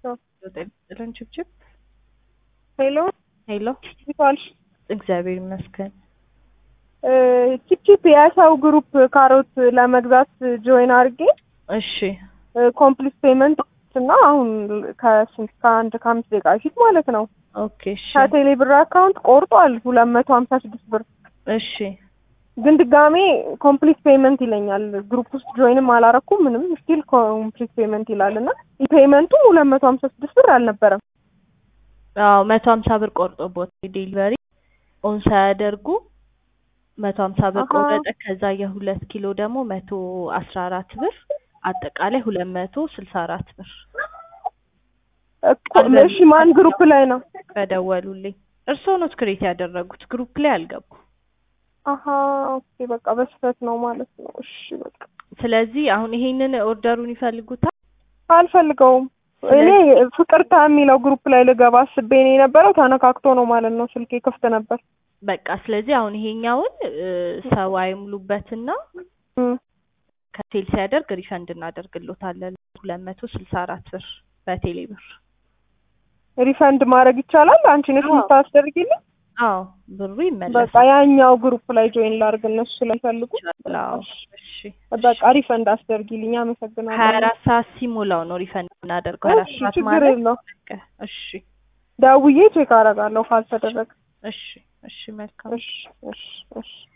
ችፕችፕ ሄሎ ሄሎ፣ ይባልሽ እግዚአብሔር ይመስገን። ቺፕቺፕ የሰው ግሩፕ ካሮት ለመግዛት ጆይን አድርጌ እሺ ኮምፕሊት ፔመንት እና አሁን ከአምስት ደቂቃ በፊት ማለት ነው ኦኬ እሺ ከቴሌ ብር አካውንት ቆርጧል 256 ብር። እሺ ግን ድጋሜ ኮምፕሊት ፔመንት ይለኛል። ግሩፕ ውስጥ ጆይንም አላረኩም ምንም ስቲል ኮምፕሊት ፔመንት ይላልና ፔመንቱ 256 ብር አልነበረም። አዎ 150 ብር ቆርጦቦት ዴሊቨሪ ኦን ሳያደርጉ 150 ብር ቆረጠ። ከዛ የ2 ኪሎ ደግሞ 114 ብር አጠቃላይ 264 ብር። እሺ ማን ግሩፕ ላይ ነው በደወሉልኝ? እርስዎ ነው ክሬት ያደረጉት፣ ግሩፕ ላይ አልገቡ። ኦኬ በቃ በስህተት ነው ማለት ነው። እሺ በቃ ስለዚህ አሁን ይሄንን ኦርደሩን ይፈልጉታል? አልፈልገውም። እኔ ፍቅርታ የሚለው ግሩፕ ላይ ልገባ አስቤ ነው የነበረው፣ ተነካክቶ ነው ማለት ነው። ስልኬ ክፍት ነበር። በቃ ስለዚህ አሁን ይሄኛውን ሰው አይሙሉበትና ከቴል ሲያደርግ ሪፈንድ እናደርግሎታለን 264 ብር በቴሌ ብር። ሪፈንድ ማድረግ ይቻላል? አንቺ ነሽ የምታስደርጊልኝ? አዎ ብሩ ይመለሳል። በቃ ያኛው ግሩፕ ላይ ጆይን ላድርግ እነሱ ስለፈልጉ። እሺ በቃ ሪፈንድ አስደርጊልኝ። አመሰግናለሁ። 24 ሰዓት ሲሞላው ነው ሪፈንድ እናደርገው። 24 ሰዓት ማለት ነው። እሺ ደውዬ ቼክ አደርጋለሁ ካልተደረገ። እሺ እሺ መልካም። እሺ እሺ እሺ